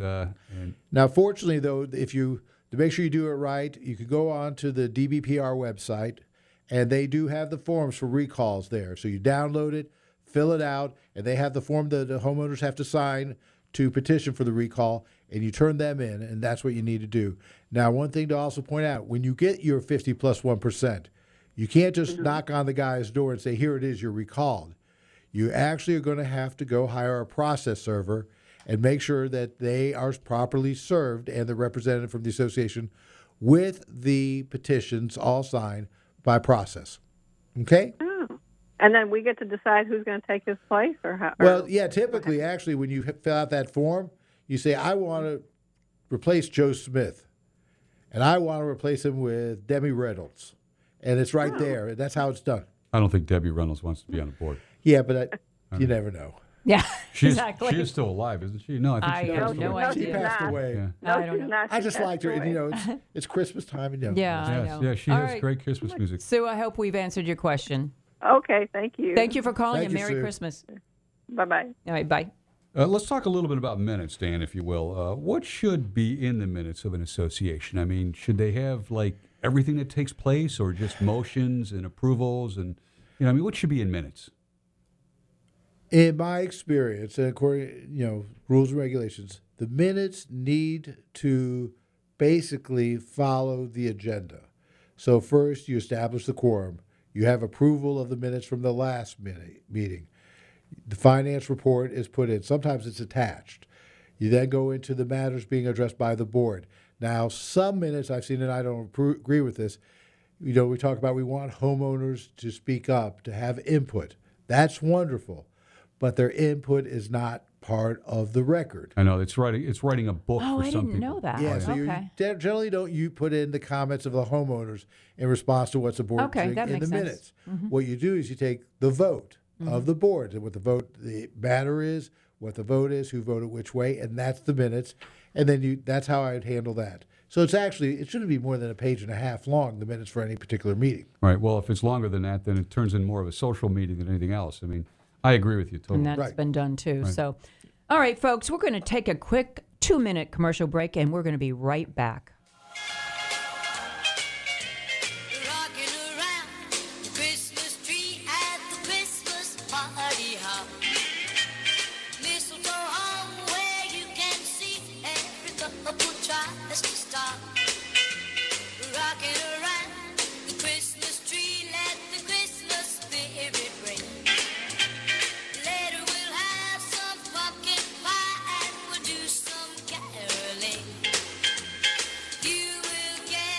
Now, fortunately, though, to make sure you do it right, you could go on to the DBPR website, and they do have the forms for recalls there. So you download it, fill it out, and they have the form that the homeowners have to sign to petition for the recall, and you turn them in, and that's what you need to do. Now, one thing to also point out, when you get your 50 plus 1%, you can't just knock on the guy's door and say, here it is, you're recalled. You actually are going to have to go hire a process server and make sure that they are properly served and the representative from the association with the petitions all signed by process. Okay? Oh. And then we get to decide who's going to take his place, or how? Well, yeah, typically, actually, when you fill out that form, you say, I want to replace Joe Smith, and I want to replace him with Debbie Reynolds. And it's right there. That's how it's done. I don't think Debbie Reynolds wants to be on the board. Yeah, but you never know. Yeah, exactly. She is still alive, isn't she? No, I think she passed away. No idea. She passed away. Yeah. No, I don't know. I just liked her. And, it's Christmas time. And, Yeah, I know. Yeah, she has great Christmas music. Sue, I hope we've answered your question. Okay, thank you. Thank you for calling, Thank and you, Merry Sue. Christmas. Bye-bye. All right, bye. Let's talk a little bit about minutes, Dan, if you will. What should be in the minutes of an association? I mean, should they have, everything that takes place, or just motions and approvals? And, what should be in minutes? In my experience, and according, rules and regulations, the minutes need to basically follow the agenda. So first, you establish the quorum. You have approval of the minutes from the last meeting. The finance report is put in. Sometimes it's attached. You then go into the matters being addressed by the board. Now, some minutes I've seen, and I don't agree with this, we talk about we want homeowners to speak up, to have input. That's wonderful. But their input is not part of the record. I know, it's writing a book for some people. Oh, I didn't know that. Yeah, so okay. you generally don't put in the comments of the homeowners in response to what's the board Okay, that in makes the sense. minutes. Mm-hmm. What you do is you take the vote of the board, and what the matter is, what the vote is, who voted which way, and that's the minutes. And then that's how I'd handle that. So it shouldn't be more than a page and a half long, the minutes for any particular meeting. Right. Well, if it's longer than that, then it turns in more of a social meeting than anything else. I mean, I agree with you totally. And that's been done too. Right. So, all right, folks, we're going to take a quick 2-minute commercial break, and we're going to be right back.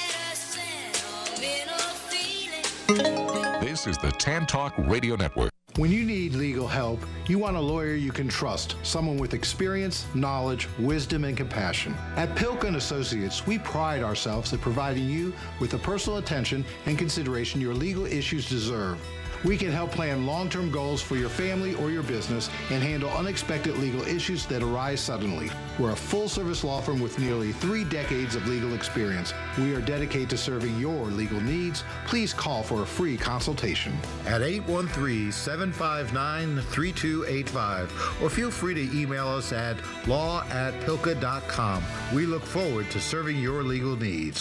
This is the Tan Talk Radio Network. When you need legal help, you want a lawyer you can trust, someone with experience, knowledge, wisdom, and compassion. At Pilka & Associates, we pride ourselves in providing you with the personal attention and consideration your legal issues deserve. We can help plan long-term goals for your family or your business and handle unexpected legal issues that arise suddenly. We're a full-service law firm with nearly 3 decades of legal experience. We are dedicated to serving your legal needs. Please call for a free consultation at 813-759-3285 or feel free to email us at law@pilka.com. We look forward to serving your legal needs.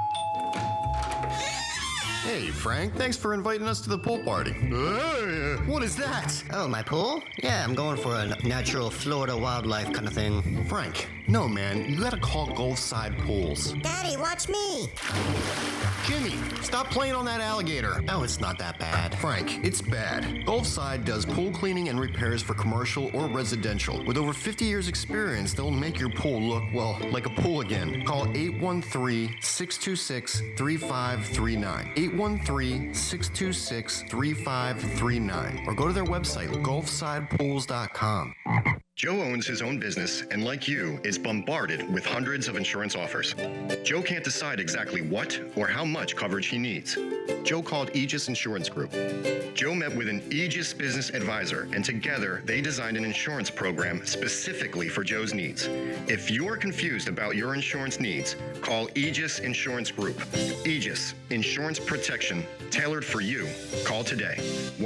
Hey, Frank, thanks for inviting us to the pool party. What is that? Oh, my pool? Yeah, I'm going for a natural Florida wildlife kind of thing. Frank, no, man. You gotta call Gulfside Pools. Daddy, watch me. Jimmy, stop playing on that alligator. Oh, it's not that bad. Frank, it's bad. Gulfside does pool cleaning and repairs for commercial or residential. With over 50 years experience, they'll make your pool look, well, like a pool again. Call 813-626-3539. 813-626-3539. Or go to their website, gulfsidepools.com. Joe owns his own business and, like you, is bombarded with hundreds of insurance offers. Joe can't decide exactly what or how much coverage he needs. Joe called Aegis Insurance Group. Joe met with an Aegis business advisor, and together they designed an insurance program specifically for Joe's needs. If you're confused about your insurance needs, call Aegis Insurance Group. Aegis, insurance protection tailored for you. Call today.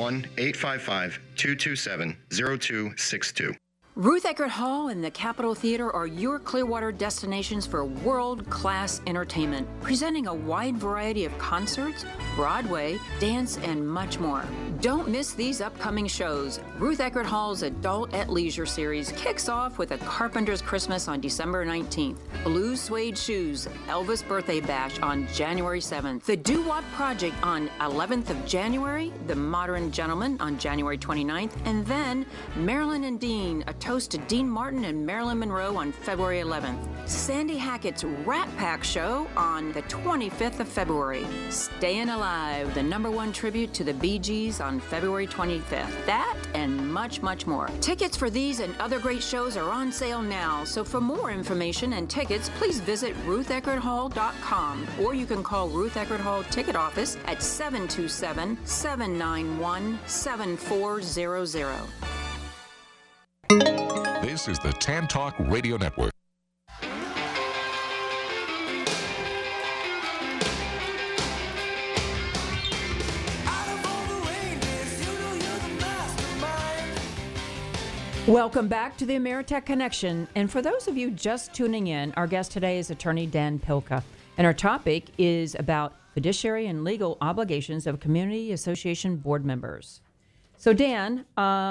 1-855-227-0262. Ruth Eckerd Hall and the Capitol Theater are your Clearwater destinations for world-class entertainment, presenting a wide variety of concerts, Broadway, dance, and much more. Don't miss these upcoming shows. Ruth Eckerd Hall's Adult at Leisure series kicks off with A Carpenter's Christmas on December 19th, Blue Suede Shoes, Elvis Birthday Bash on January 7th, The Doo-Wop Project on 11th of January, The Modern Gentleman on January 29th, and then Marilyn and Dean, a toast to Dean Martin and Marilyn Monroe on February 11th. Sandy Hackett's Rat Pack Show on the 25th of February. Stayin' Alive, the #1 tribute to the Bee Gees on February 25th. That and much, much more. Tickets for these and other great shows are on sale now, so for more information and tickets, please visit rutheckerdhall.com, or you can call Ruth Eckerd Hall Ticket Office at 727-791-7400. This is the Tan Talk Radio Network. Welcome back to the Ameritech Connection. And for those of you just tuning in, our guest today is attorney Dan Pilka. And our topic is about fiduciary and legal obligations of community association board members. So Dan,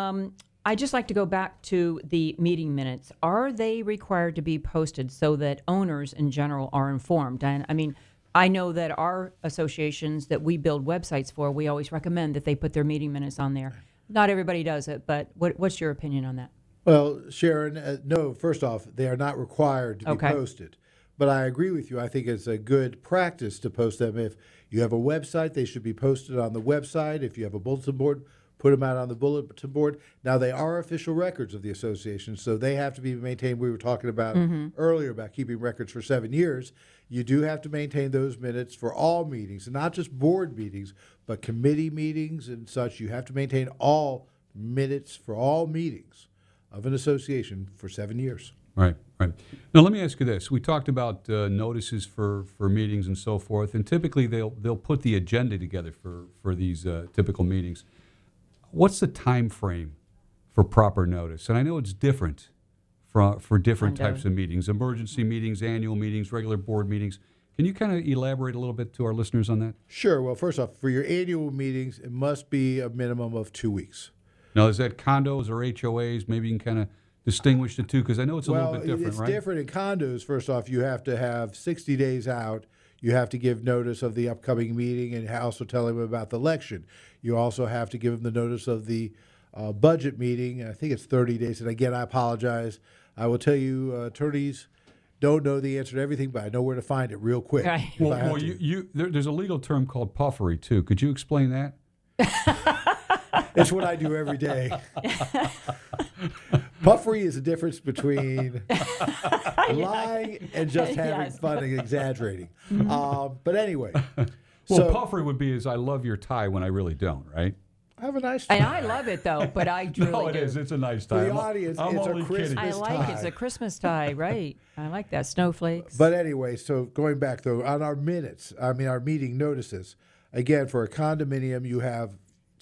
I'd just like to go back to the meeting minutes. Are they required to be posted so that owners in general are informed? And I mean, I know that our associations that we build websites for, we always recommend that they put their meeting minutes on there. Not everybody does it, but what's your opinion on that? Well, Sharon, no, first off, they are not required to be posted. But I agree with you. I think it's a good practice to post them. If you have a website, they should be posted on the website. If you have a bulletin board, put them out on the bulletin board. Now, they are official records of the association, so they have to be maintained. We were talking about earlier about keeping records for 7 years. You do have to maintain those minutes for all meetings, and not just board meetings, but committee meetings and such. You have to maintain all minutes for all meetings of an association for 7 years. Right, right. Now, let me ask you this. We talked about notices for meetings and so forth, and typically they'll put the agenda together for these typical meetings. What's the time frame for proper notice? And I know it's different for different types of meetings, emergency meetings, annual meetings, regular board meetings. Can you kind of elaborate a little bit to our listeners on that? Sure. Well, first off, for your annual meetings, it must be a minimum of 2 weeks. Now, is that condos or HOAs? Maybe you can kind of distinguish the two, because I know it's a little bit different, it's right? It's different in condos. First off, you have to have 60 days out. You have to give notice of the upcoming meeting and also tell them about the election. You also have to give them the notice of the budget meeting. I think it's 30 days. And again, I apologize. I will tell you, attorneys don't know the answer to everything, but I know where to find it real quick. Right. Well, there's a legal term called puffery, too. Could you explain that? It's what I do every day. Puffery is the difference between lying and just having Yes. fun and exaggerating. But anyway, Well, puffery would be is I love your tie when I really don't, right? I have a nice And tie. I love it though, but I really No, it do. is. It's a nice For tie. the I'm- audience, I'm it's a only kidding. I like it. It's a Christmas tie, right? I like that. Snowflakes. But anyway, so going back though, on our our meeting notices, again, for a condominium, you have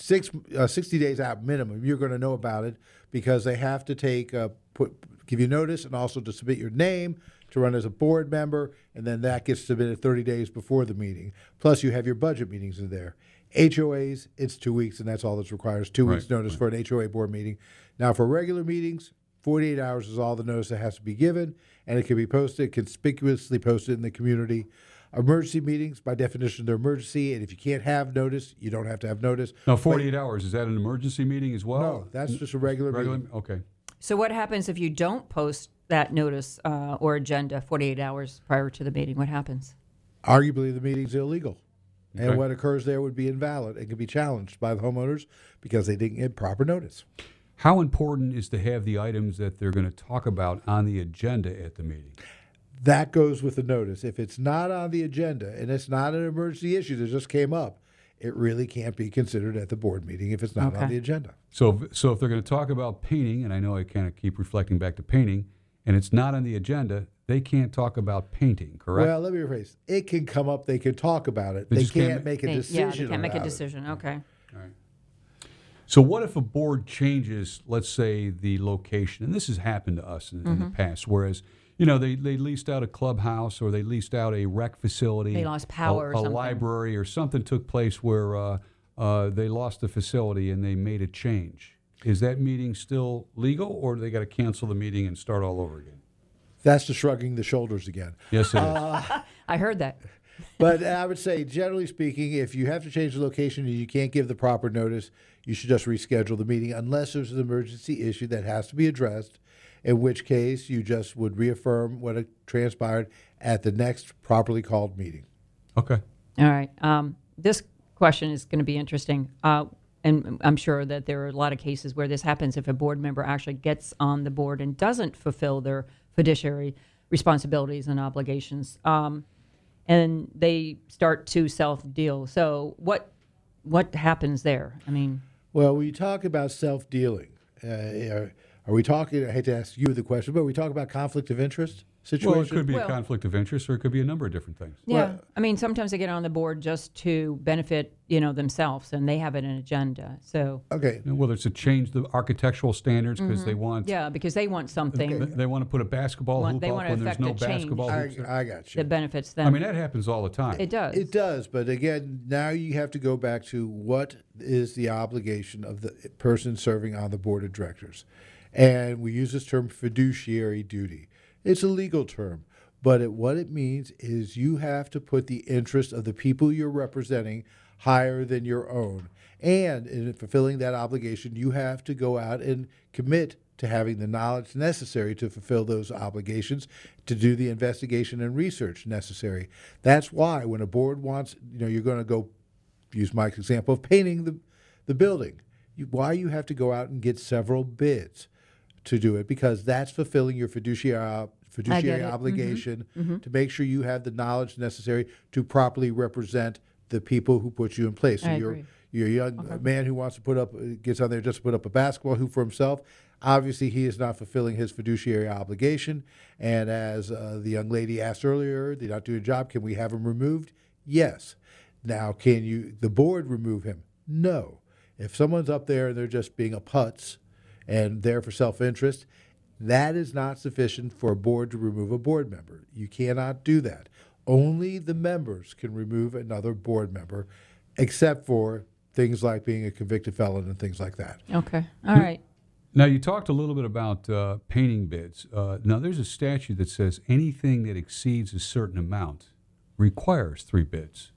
60 days out minimum. You're going to know about it because they have to give you notice and also to submit your name to run as a board member, and then that gets submitted 30 days before the meeting. Plus, you have your budget meetings in there. HOAs, it's 2 weeks, and that's all that's required is 2 weeks notice for an HOA board meeting. Now, for regular meetings, 48 hours is all the notice that has to be given, and it can be posted, conspicuously posted in the community. Emergency meetings, by definition, they're emergency, and if you can't have notice, you don't have to have notice. Now, 48 hours, is that an emergency meeting as well? No, that's just a regular meeting. Okay. So what happens if you don't post that notice or agenda 48 hours prior to the meeting? What happens? Arguably, the meeting's illegal. Okay. And what occurs there would be invalid and can be challenged by the homeowners because they didn't get proper notice. How important is to have the items that they're going to talk about on the agenda at the meeting? That goes with the notice. If it's not on the agenda and it's not an emergency issue that just came up, it really can't be considered at the board meeting if it's not on the agenda. So if they're going to talk about painting, and I know I kind of keep reflecting back to painting, and it's not on the agenda, they can't talk about painting, correct? Well, let me rephrase. It can come up. They can talk about it. They They just can't can't make a decision. Yeah, they can't make a about it. decision. Okay. So what if a board changes, let's say, the location? And this has happened to us in the past, whereas, you know, they leased out a clubhouse or they leased out a rec facility. They lost power or a something. library or something took place where they lost the facility and they made a change. Is that meeting still legal, or do they got to cancel the meeting and start all over again? That's the shrugging the shoulders again. Yes, it is. I heard that. But I would say, generally speaking, if you have to change the location and you can't give the proper notice, you should just reschedule the meeting unless there's an emergency issue that has to be addressed, in which case you just would reaffirm what had transpired at the next properly called meeting. Okay. All right. This question is going to be interesting. And I'm sure that there are a lot of cases where this happens if a board member actually gets on the board and doesn't fulfill their fiduciary responsibilities and obligations. And they start to self-deal. So what happens there? I mean, well, when you talk about self-dealing, are we talking, I hate to ask you the question, but are we talking about conflict of interest situation? Well, it could be a conflict of interest, or it could be a number of different things. yeah. I mean, sometimes they get on the board just to benefit, themselves, and they have an agenda. So okay, whether it's to change the architectural standards because they want, because they want something. they want to put a basketball hoop They up want to when there's affect no a change. basketball hoops. I got you. That benefits them. I mean, that happens all the time. It does. It does, but again, now you have to go back to what is the obligation of the person serving on the board of directors. And we use this term fiduciary duty. It's a legal term, but what it means is you have to put the interest of the people you're representing higher than your own. And in fulfilling that obligation, you have to go out and commit to having the knowledge necessary to fulfill those obligations, to do the investigation and research necessary. That's why when a board wants, you're going to go, use Mike's example of painting the building, why you have to go out and get several bids to do it, because that's fulfilling your fiduciary obligation to make sure you have the knowledge necessary to properly represent the people who put you in place. So you're a young man who wants to gets on there just to put up a basketball hoop for himself. Obviously, he is not fulfilling his fiduciary obligation. And as the young lady asked earlier, they're not doing a job. Can we have him removed? Yes. Now, can the board remove him? No. If someone's up there and they're just being a putz and there for self-interest, that is not sufficient for a board to remove a board member. You cannot do that. Only the members can remove another board member, except for things like being a convicted felon and things like that. Okay. All right. Now, you talked a little bit about painting bids. Now, there's a statute that says anything that exceeds a certain amount requires 3 bids.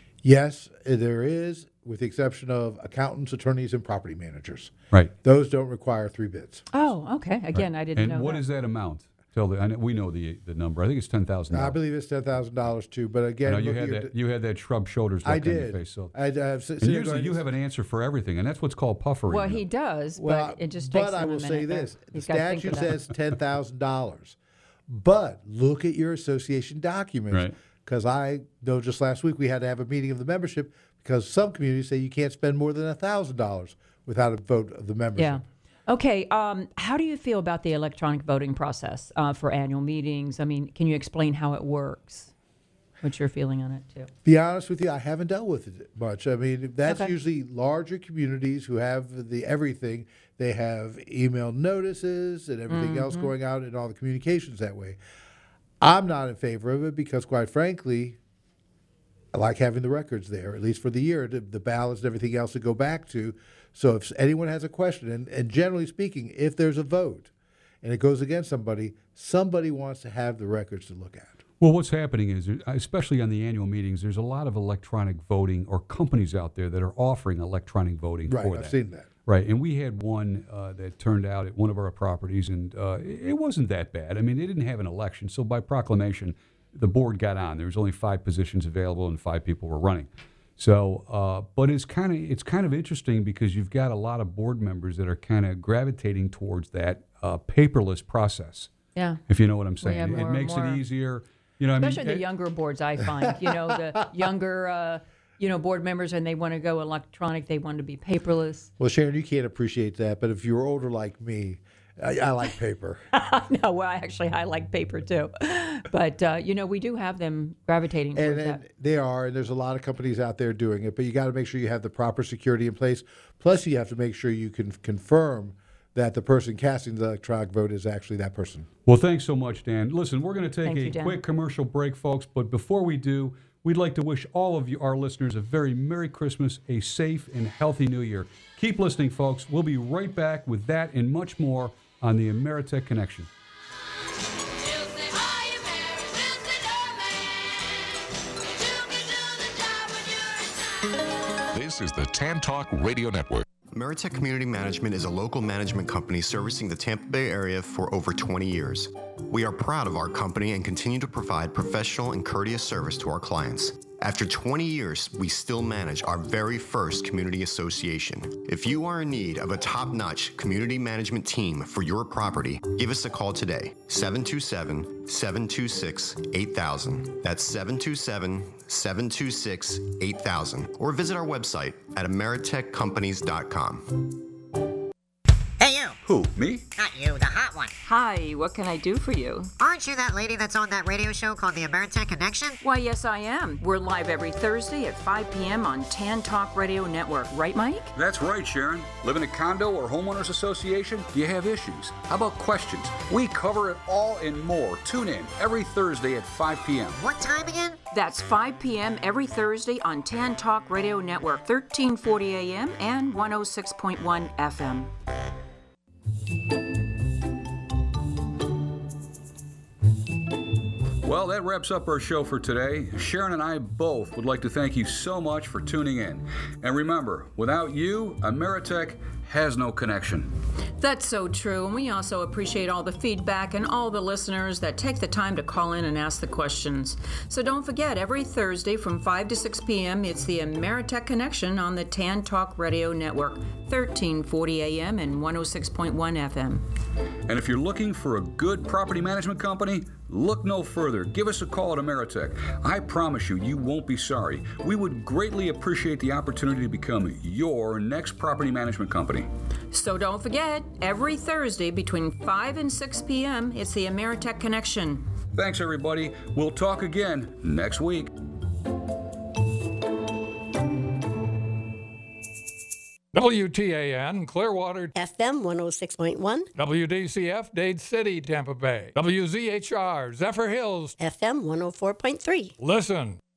Yes, there is, with the exception of accountants, attorneys, and property managers. Right. Those don't require 3 bids. Oh, okay. Again, I didn't know And what that. is that amount? We know the number. I think it's $10,000. I believe it's $10,000 too. But again, you had that shrub shoulders look I on your did. face. So and usually you have an answer for everything, and that's what's called puffery. Well, he does, but it just takes him I a will minute say there. this: the He's gotta think statute of that. says $10,000, but look at your association documents. Right. Because I know just last week we had to have a meeting of the membership because some communities say you can't spend more than $1,000 without a vote of the membership. Yeah. Okay. How do you feel about the electronic voting process for annual meetings? I mean, can you explain how it works? What's your feeling on it, too? Be honest with you, I haven't dealt with it much. I mean, that's Okay. usually larger communities who have the everything. They have email notices and everything else going out and all the communications that way. I'm not in favor of it because, quite frankly, I like having the records there, at least for the year, the ballots and everything else to go back to. So if anyone has a question, and generally speaking, if there's a vote and it goes against somebody wants to have the records to look at. Well, what's happening is, especially on the annual meetings, there's a lot of electronic voting or companies out there that are offering electronic voting Right, for I've that. seen that. Right, and we had one that turned out at one of our properties, and it wasn't that bad. I mean, they didn't have an election, so by proclamation, the board got on. There was only 5 positions available, and 5 people were running. So, but it's kind of interesting because you've got a lot of board members that are kind of gravitating towards that paperless process. Yeah. If you know what I'm saying, have it more- makes more- it easier. You know, Especially I mean, the younger boards, I find. The younger, board members, and they want to go electronic. They want to be paperless. Well, Sharon, you can't appreciate that, but if you're older like me, I like paper. No, well, I like paper too. But, we do have them gravitating towards And that. they are, and there's a lot of companies out there doing it, but you got to make sure you have the proper security in place. Plus, you have to make sure you can confirm that the person casting the electronic vote is actually that person. Well, thanks so much, Dan. Listen, we're going to take Thank you, a Dan. quick commercial break, folks, but before we do, we'd like to wish all of you, our listeners, a very Merry Christmas, a safe and healthy New Year. Keep listening, folks. We'll be right back with that and much more on the Ameritech Connection. This is the Tan Talk Radio Network. Ameritech Community Management is a local management company servicing the Tampa Bay area for over 20 years. We are proud of our company and continue to provide professional and courteous service to our clients. After 20 years, we still manage our very first community association. If you are in need of a top-notch community management team for your property, give us a call today, 727-726-8000. That's 727-726-8000. Or visit our website at ameritechcompanies.com. Hey, you. Who, me? Not you, the hot one. Hi, what can I do for you? Aren't you that lady that's on that radio show called the Ameritech Connection? Why, yes, I am. We're live every Thursday at 5 p.m. on Tan Talk Radio Network. Right, Mike? That's right, Sharon. Live in a condo or homeowners association? Do you have issues? How about questions? We cover it all and more. Tune in every Thursday at 5 p.m. What time again? That's 5 p.m. every Thursday on Tan Talk Radio Network, 1340 a.m. and 106.1 FM. Well, that wraps up our show for today. Sharon and I both would like to thank you so much for tuning in. And remember, without you, Ameritech has no connection. That's so true, and we also appreciate all the feedback and all the listeners that take the time to call in and ask the questions. So don't forget, every Thursday from 5 to 6 p.m., it's the Ameritech Connection on the Tan Talk Radio Network, 1340 a.m. and 106.1 FM. And if you're looking for a good property management company, look no further. Give us a call at Ameritech. I promise you, you won't be sorry. We would greatly appreciate the opportunity to become your next property management company. So don't forget, every Thursday between 5 and 6 p.m., it's the Ameritech Connection. Thanks, everybody. We'll talk again next week. WTAN, Clearwater, FM 106.1, WDCF, Dade City, Tampa Bay, WZHR, Zephyr Hills, FM 104.3. Listen.